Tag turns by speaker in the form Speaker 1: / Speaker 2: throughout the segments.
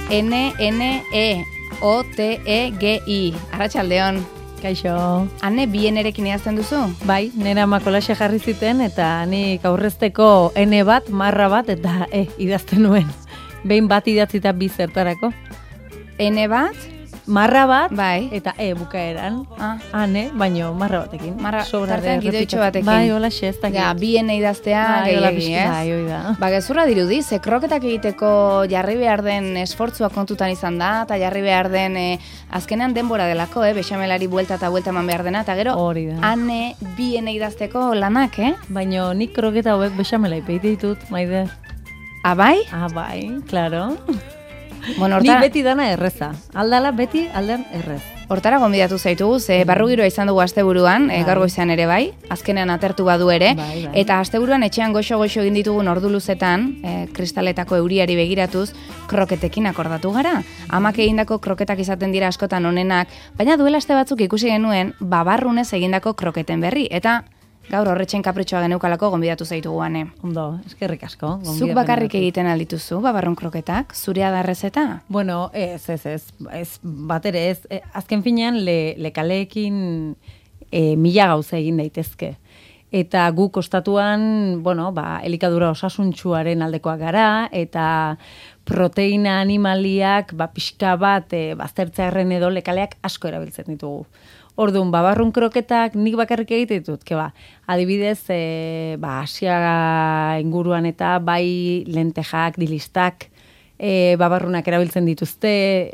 Speaker 1: ANNEOTEGI. Arratsaldeon.
Speaker 2: Kaixo.
Speaker 1: Ane bien erekin idazten duzu?
Speaker 2: Bai, nera makolaxe jarri ziten eta nik aurrezteko N bat, marra bat eta idazten nuen. Behin bat idatzita bi zertarako.
Speaker 1: N bat?
Speaker 2: Marra bat,
Speaker 1: bai.
Speaker 2: Eta bukaeran. Ane, baino marra batekin.
Speaker 1: Marra, tartean gidoitxo batekin.
Speaker 2: Bai, hola xe, ez dakit.
Speaker 1: Ja, bien idaztea gehiagi, ez?
Speaker 2: Bai, hoi da.
Speaker 1: Ba, gezurra dirudi, ze kroketak egiteko jarri behar den esfortzua kontutan izan da, eta jarri behar den azkenean denbora delako, bexamelari buelta eta buelta eman behar dena, eta gero, ane bien idazteko lanak,
Speaker 2: Baino nik kroketa hauek bexamela ipeite ditut, Maider.
Speaker 1: Bai?
Speaker 2: Bai, klaro.
Speaker 1: Bueno,
Speaker 2: Ni beti dana erreza. Aldala beti aldean errez.
Speaker 1: Hortara gonbidatu zaitugu, ze barrugiroa izan dugu asteburuan, gaur goizean ere bai, azkenean atertu badu ere, eta asteburuan etxean goxo-goxo egin ditugu ordu luzetan, kristaletako euriari begiratuz, kroketekin akordatu gara. Amak egindako kroketak izaten dira askotan onenak, baina duela aste batzuk ikusi genuen babarrunez egindako kroketen berri, eta gaur horretxen kapritxoa geneukalako gonbidatu zaitugu ane.
Speaker 2: Ondo, eskerrik asko.
Speaker 1: Zuk bakarrik egiten aldituzu, babarrun kroketak? Zurea da errezeta?
Speaker 2: Bueno, ez, bat ere ez. Azken finean, lekaleekin mila gauza egin daitezke. Eta gu kostatuan, elikadura osasuntsuaren aldekoak gara, eta proteina animaliak, pixka bat, baztertzearen edo lekaleak asko erabiltzen ditugu. Orduan, babarrun kroketak nik bakarrik egite ditut, adibidez, Asia inguruan eta bai lentejak, dilistak, babarrunak erabiltzen dituzte,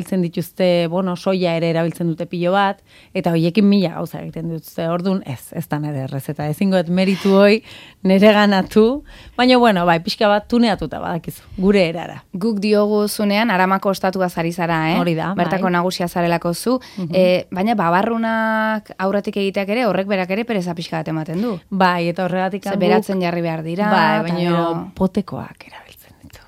Speaker 2: soia ere erabiltzen dute pilo bat, eta hoiekin mila gauza egiten dituzte. Orduan, ez da nire errezeta. Ezingoet meritu hoi nire ganatu, baina, pixka bat tuneatuta badakizu, gure erara.
Speaker 1: Guk diogu zunean, Aramako ostatua zari zara,
Speaker 2: Hori da,
Speaker 1: bertako nagusia zarelako zu, baina babarrunak aurretik egiteak ere, horrek berak ere pereza pixka bat ematen du.
Speaker 2: Bai, eta horregatik
Speaker 1: guk beratzen jarri behar dira.
Speaker 2: Bai, baina potekoak erabiltzen ditu.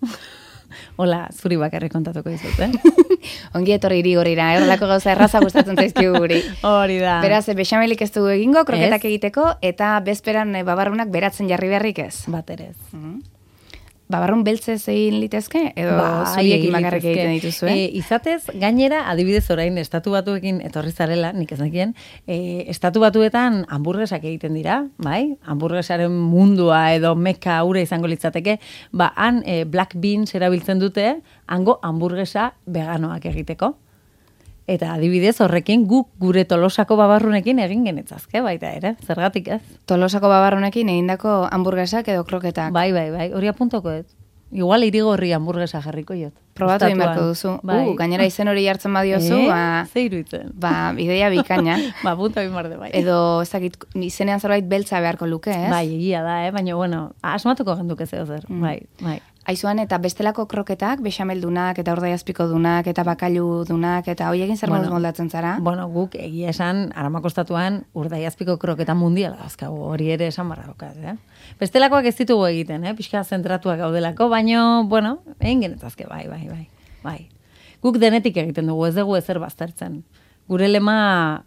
Speaker 2: Hola, zuri bakarrik kontatuko dizut,
Speaker 1: Ongi etorri irigorira, horrelako gauza erraza gustatzen zaizkigu guri.
Speaker 2: Hori da.
Speaker 1: Beraz, bexamelik ez dugu egingo, kroketak egiteko, eta bezperan babarrunak beratzen jarri beharrik ez.
Speaker 2: Baterez.
Speaker 1: Babarrun beltzez egin litezke, edo zuriekin bakarrik egiten dituzu,
Speaker 2: Izatez, gainera, adibidez orain, estatu batuekin etorri zarela, nik ez nekien, estatu batuetan hamburguesak egiten dira, bai? Hamburguesaren mundua edo meka ure izango litzateke, han black beans erabiltzen dute, hango hamburguesa veganoak egiteko. Eta adibidez horrekin guk gure Tolosako babarrunekin egin genetzazke baita ere, zergatik ez?
Speaker 1: Tolosako babarrunekin egindako hamburguesak edo kroketak.
Speaker 2: Bai, hori apuntoko ez. Igual irigorri hamburguesa jarriko jot.
Speaker 1: Probatu egin beharko duzu. Gainera izen hori jartzen badiozu,
Speaker 2: ze iruditzen.
Speaker 1: Ideia bikaina.
Speaker 2: Apunta egin barde bai.
Speaker 1: Edo, ez dakit, izenean zerbait beltza beharko luke, ez?
Speaker 2: Bai, egia da, baina, asmatuko genduke zeo zer. Bai.
Speaker 1: Aizuan, eta bestelako kroketak, bexameldunak, eta urdaiazpiko dunak, eta bakailu dunak, eta hoi egin zer moldatzen zara?
Speaker 2: Guk egia esan, Aramako estatuan urdaiazpiko kroketa mundiala dazkagu, hori ere esan barra daukat, Bestelakoak ez ditugu egiten, pixka zentratuak gaudelako, baina, egin genetazke, bai. Guk denetik egiten dugu, ez dugu ezer baztertzen. Gure lema,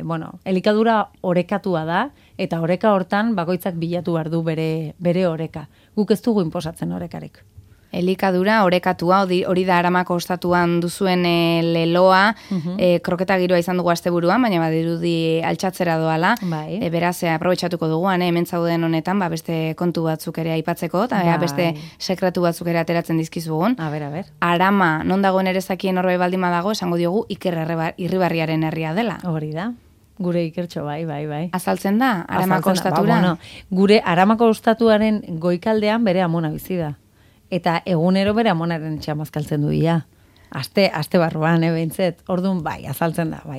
Speaker 2: elikadura orekatua da, eta oreka hortan bakoitzak bilatu behar du bere oreka. Guk ez dugu inposatzen orekarik.
Speaker 1: Elikadura orekatua, hori da Aramako ostatuan duzuen leloa, kroketa giroa izan dugu asteburuan, baina badirudi altxatzera doala. Beraz, aprobetxatuko dugu, hemen zauden honetan, beste kontu batzuk ere aipatzeko, eta beste sekretu batzuk ere ateratzen dizkizugun.
Speaker 2: A ber.
Speaker 1: Arama, non dagoen ere zakien horbait baldima dago, esango diogu Iker Irribarriaren herria dela.
Speaker 2: Hori da. Gure Ikertxo, bai.
Speaker 1: Azaltzen da, Aramako ostatura?
Speaker 2: Gure Aramako ostatuaren goikaldean bere amona bizi da. Eta egunero bere amonaren txamazkaltzen du ia. Aste barruan, behintzet. Orduan, azaltzen da.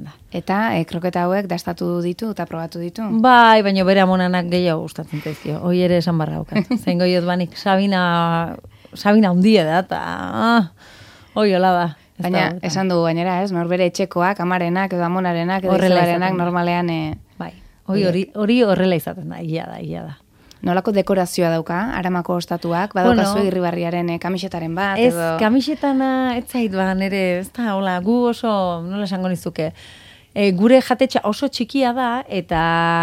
Speaker 1: Eta kroketa hauek dastatu ditu eta probatu ditu?
Speaker 2: Bai, baina bere amonanak gehiago gustatzen zaizkio. Hoi ere esan barra daukat. Zein goiot banik Sabina hundia da, eta hoi hola da.
Speaker 1: Baina, esan dugu gainera, ez? Norbere etxekoak, amarenak, edo amonarenak, edo izabarenak, normalean...
Speaker 2: Bai, hori horrela izaten da, ia da.
Speaker 1: Nolako dekorazioa dauka, Aramako ostatuak, badaukazu Irribarriaren kamisetaren bat, edo...
Speaker 2: Ez, kamisetana, ez zait, nire, ez da, hola, gu oso, nola esango nizuke, gure jatetxa oso txikia da, eta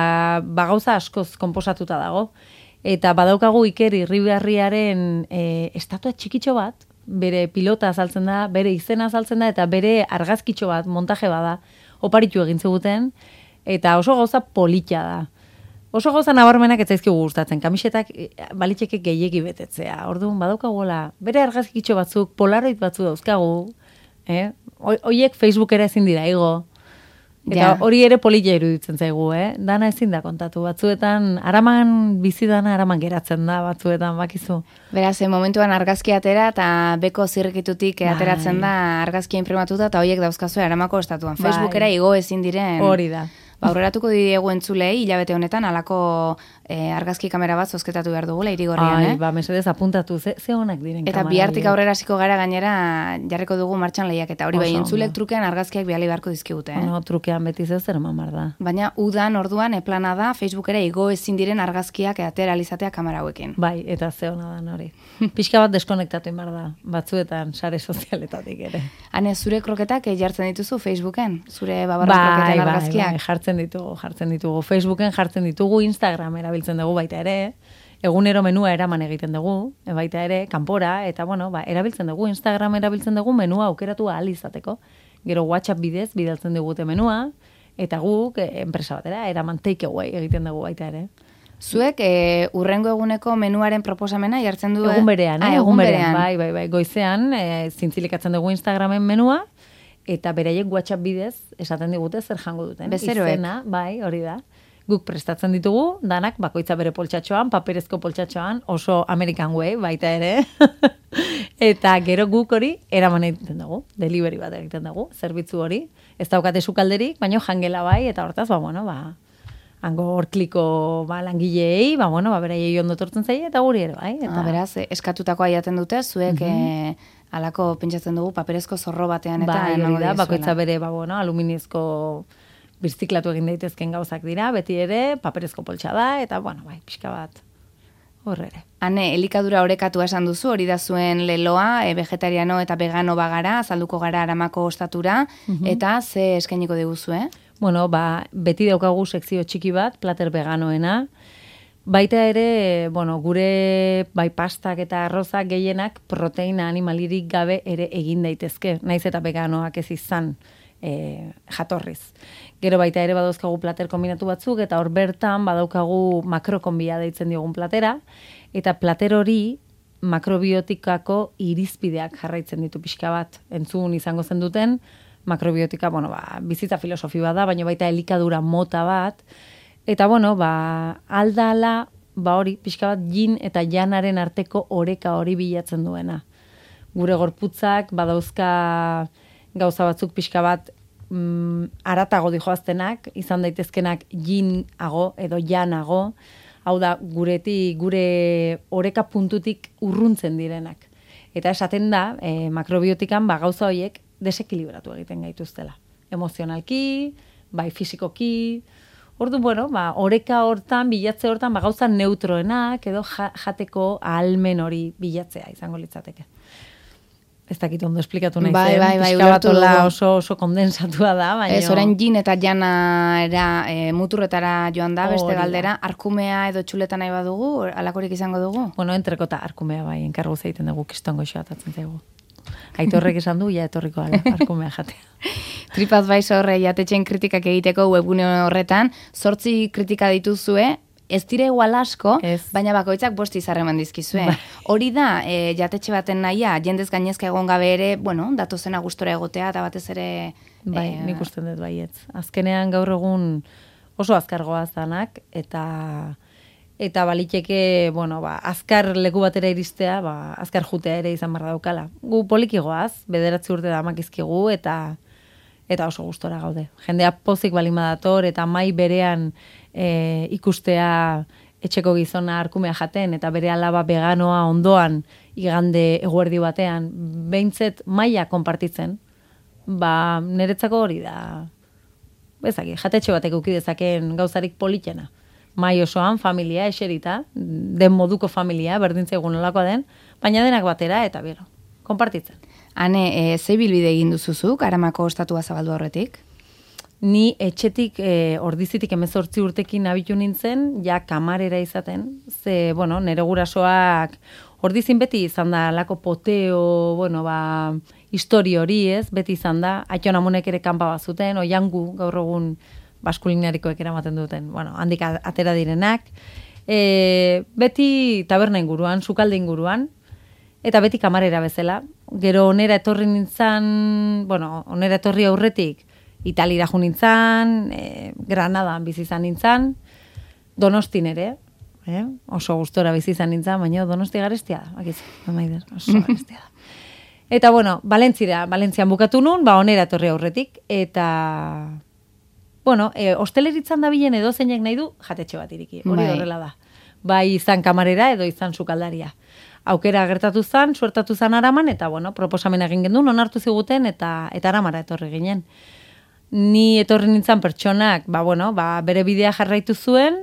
Speaker 2: gauza askoz konposatuta dago, eta badaukagu Iker Irribarriaren estatua txikitxo bat, bere pilota azaltzen da, bere izena azaltzen da, eta bere argazkitxo bat, montaje bada, oparitu egin ziguten, eta oso gauza polita da. Oso gauza nabarmenak ez zaizkigu gustatzen, kamisetak baliteke gehiegi betetzea. Orduan, badaukagola, bere argazkitxo batzuk, polaroid batzu dauzkagu, Hoiek Facebookera ezin dira igo. Eta hori ere polita iruditzen zaigu, Dana ezin da kontatu. Batzuetan, bizi dana araman geratzen da, batzuetan, bakizu.
Speaker 1: Beraz, momentuan argazki atera eta beko zirrikitutik ateratzen da argazkia imprimatuta eta horiek dauzkazu Aramako estatuan. Facebookera igo ezin diren.
Speaker 2: Hori da.
Speaker 1: Aurreratuko diegu entzulei, hilabete honetan, alako argazki kamera bat zozketatu behar dugula, Irigorrian,
Speaker 2: mesedez apuntatu, ze honak diren
Speaker 1: eta bihartik aurrera hasiko gara gainera, jarriko dugu martxan lehiak, eta hori bai, entzulek trukean argazkiak bihali beharko dizkigute.
Speaker 2: Trukean beti zer mamar da.
Speaker 1: Baina, udan orduan, plana da, Facebookera igo ezin diren argazkiak atera alizatea kamera hauekin.
Speaker 2: Bai, eta ze hona da hori. Pixka bat deskonektatu inbar da, batzuetan, sare sozialetatik ere.
Speaker 1: Hane, zure kroketak jartzen dituzu Facebooken? Zure babarra kroketen argazkiak?
Speaker 2: Jartzen ditugu. Facebooken jartzen ditugu, Instagram erabiltzen dugu baita ere, egunero menua eraman egiten dugu, baita ere, kanpora, eta erabiltzen dugu, Instagram erabiltzen dugu menua aukeratu ahal izateko. Gero WhatsApp bidez bidaltzen digute menua, eta guk enpresa batera eraman take away egiten dugu baita ere.
Speaker 1: Zuek urrengo eguneko menuaren proposamena jartzen du?
Speaker 2: Egun berean, egun berean. Bai, goizean, zintzilikatzen dugu Instagramen menua, eta beraiek WhatsApp bidez esaten digute zer jango duten.
Speaker 1: Bezeroek.
Speaker 2: Izena, bai, hori da. Guk prestatzen ditugu, danak bakoitza bere poltsatxoan, paperezko poltsatxoan, oso American way, baita ere. Eta gero guk hori eraman egiten dugu, delivery bat egiten dugu, zerbitzu hori. Ez daukate sukalderik, baina jangela bai, eta hortaz, hango horkliko langileei, beraiei ondo tortzen zaie, eta guri ere bai.
Speaker 1: Eta beraz, eskatutakoa jaten dute, zuek alako pentsatzen dugu paperezko zorro batean eta
Speaker 2: emango dira. Bakoitza bere, aluminizko birziklatu egin daitezken gauzak dira, beti ere, paperezko poltsa da, eta pixka bat horrere.
Speaker 1: Hane, elikadura orekatu esan duzu, hori da zuen leloa, vegetariano eta vegano bagara, azalduko gara Aramako ostatura, eta ze eskainiko diguzu,
Speaker 2: beti daukagu sekzio txiki bat, plater veganoena, baita ere, gure pastak eta arrozak gehienak proteina animalirik gabe ere egin daitezke, naiz eta veganoak ez izan jatorriz. Gero baita ere badauzkagu plater kombinatu batzuk, eta hor bertan badaukagu makrokonbia deitzen diogun platera, eta plater hori makrobiotikako irizpideak jarraitzen ditu pixka bat. Entzun izango zen duten, makrobiotika, bizitza filosofi bat da, baina baita elikadura mota bat, eta aldala, hori, pixka bat yin eta janaren arteko oreka hori bilatzen duena. Gure gorputzak badauzka gauza batzuk pixka bat aratago dijoaztenak, izan daitezkenak yinago edo janago, hau da gure oreka puntutik urruntzen direnak. Eta esaten da, makrobiotikan gauza horiek desekilibratu egiten gaituztela. Emozionalki, fisikoki, oreka hortan, bilatze hortan, gauza neutroenak edo jateko ahalmen hori bilatzea izango litzateke. Ez dakit ondo esplikatu nahi zen.
Speaker 1: Bai,
Speaker 2: oso kondensatua da, baina...
Speaker 1: Ez, orain jin eta jana muturretara joan da, beste galdera, arkumea edo txuleta nahi badugu, alakorik izango dugu?
Speaker 2: Entrekota arkumea bai, enkargu zeiten dugu, kiston goxoa atatzen zaigu. Aitorrek esan du, etorriko ala, arkumea jatea.
Speaker 1: TripAdvisor jatetxen kritikak egiteko webgune horretan, 8 kritika dituzue, ez dira igual asko, baina bakoitzak 5 izarreman dizkizue. Hori da, jatetxe baten nahia, jendez gainezka egon gabe ere, datozena gustora egotea, eta batez ere...
Speaker 2: Nik usten dut baietz. Azkenean gaur egun oso azkargoa zanak, eta baliteke, azkar leku batera iristea, azkar jutea ere izan barra daukala. Gu polikigoaz, 9 urte da makizkigu, eta oso gustora gaude. Jendea pozik balima dator, eta mai berean ikustea etxeko gizona arkumea jaten, eta bere alaba veganoa ondoan igande eguerdi batean, behintzet maila konpartitzen, niretzako hori da, jatetxe batek uki dezaken gauzarik politena. Mai osoan, familia, eserita, den moduko familia, berdintzaigun nolakoa den, baina denak batera, eta konpartitzen.
Speaker 1: Hane, ze bilbide egin duzuzuk, Aramako ostatua zabaldu horretik?
Speaker 2: ni etxetik, ordizitik 18 urtekin abitu nintzen, ja kamarera izaten, ze, bueno, nere gurasoak ordizin beti izan da, lako poteo, bueno, histori hori ez, beti izan da, Aiton amonek ere kanpa bat zuten, oiangu gaur egun baskulinarikoek eramaten duten, bueno, handik atera direnak, beti taberna inguruan, sukalde inguruan, eta beti kamarera bezala. Gero onera etorri nintzen, bueno, onera etorri aurretik, Italira jo nintzen, Granadan bizi izan nintzen, Donostin ere, oso gustora bizi izan nintzen, baina Donosti garestia da, oso garestia da. Eta, bueno, Valentzian bukatu nun, onera etorri aurretik, eta, bueno, osteleritzan da bilen edo zeinek nahi du, jatetxe bat iriki, hori horrela da. Bai izan kamarera edo izan sukaldaria. Aukera gertatu zan, suertatu zan Araman, eta, bueno, proposamen egin gendun, onartu ziguten, eta Aramara etorri ginen. Ni etorri nintzen pertsonak, bere bidea jarraitu zuen,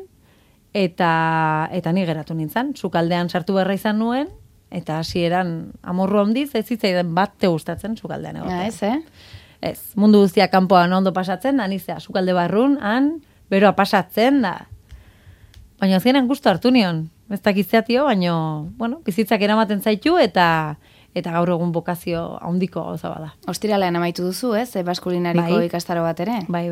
Speaker 2: eta ni geratu nintzen. Sukaldean sartu beharra izan nuen, eta hasieran amorru handiz, ez zitzaidan bat te gustatzen sukaldean egotea. Ez, mundu guztia kanpoan ondo pasatzen, anizea, sukalde barrun, beroa pasatzen, da. Baina azkenean gustu hartu nion. Ez dakitzeatio, baina, bueno, bizitzak eramaten zaitu, eta gaur egun bokazio handiko gauza bada.
Speaker 1: Ostiralean amaitu duzu, ez? Baskulinariko ikastaro bat ere?
Speaker 2: Bai.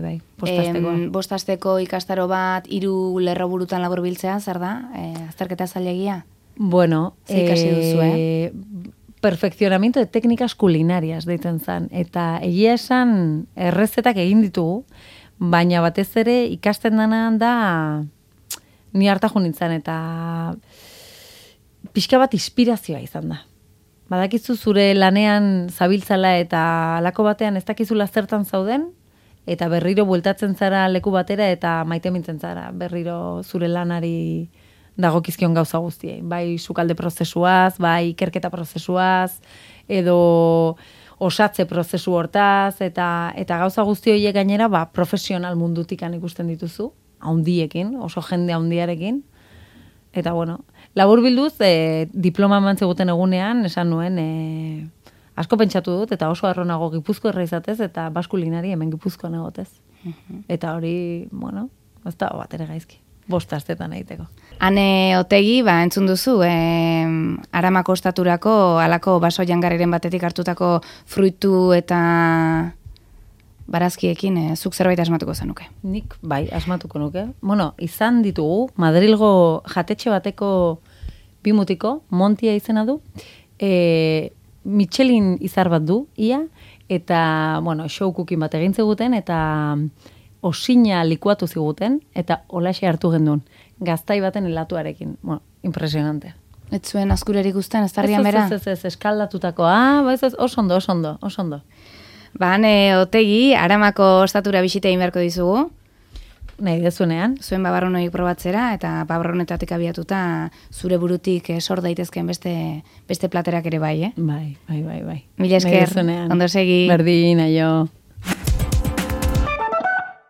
Speaker 1: Bostasteko ikastaro bat, 3 lerroburutan laburbiltzea, zer da? Azterketa zailegia?
Speaker 2: Bueno,
Speaker 1: ikasi duzu,
Speaker 2: perfeccionamiento de técnicas culinarias deitzen zan. Eta egia esan errezetak egin ditugu, baina batez ere ikasten denan da ni harta jo nintzen, eta pixka bat inspirazioa izan da. Badakizu zure lanean zabiltzala eta alako batean ez dakizula zertan zauden, eta berriro bueltatzen zara leku batera eta maite mintzen zara berriro zure lanari dagokizkion gauza guztiei. Bai sukalde prozesuaz, bai ikerketa prozesuaz, edo osatze prozesu hortaz, eta gauza guzti horiek gainera profesional mundutikan ikusten dituzu, haundiekin, oso jende haundiarekin. Eta bueno, labur bilduz, diploma emantzeguten egunean, esan nuen, asko pentsatu dut, eta oso arronago Gipuzkoarra izatez, eta baskulinari hemen Gipuzkoan egotez. Eta hori, bueno, ez da bat ere gaizki. 5 astetan egiteko.
Speaker 1: Ane Otegi, entzun duzu, Aramako ostaturako, alako baso jangarriren batetik hartutako fruitu eta barazkiekin, zuk zerbait asmatuko zenuke?
Speaker 2: Nik, bai, asmatuko nuke. Bueno, izan ditugu, Madrilgo jatetxe bateko bimutiko, Montia izena du, Michelin izar bat du, ia, eta, bueno, showkukin bat egin ziguten, eta osina likuatu ziguten, eta olaxe hartu gendun, gaztai baten helatuarekin. Bueno, impresionante.
Speaker 1: Ez zuen azkurerik guztan, ez tarrian bera?
Speaker 2: Ez, eskaldatutako, oso ondo.
Speaker 1: Ane Otegi, Aramako ostatura bisita egin beharko dizugu.
Speaker 2: Nahi dezunean.
Speaker 1: Zuen babarronoik probatzera, eta babarronetatik abiatuta zure burutik sor daitezken beste platerak ere bai,
Speaker 2: Bai.
Speaker 1: Mila esker, ondo segi.
Speaker 2: Berdin, aio.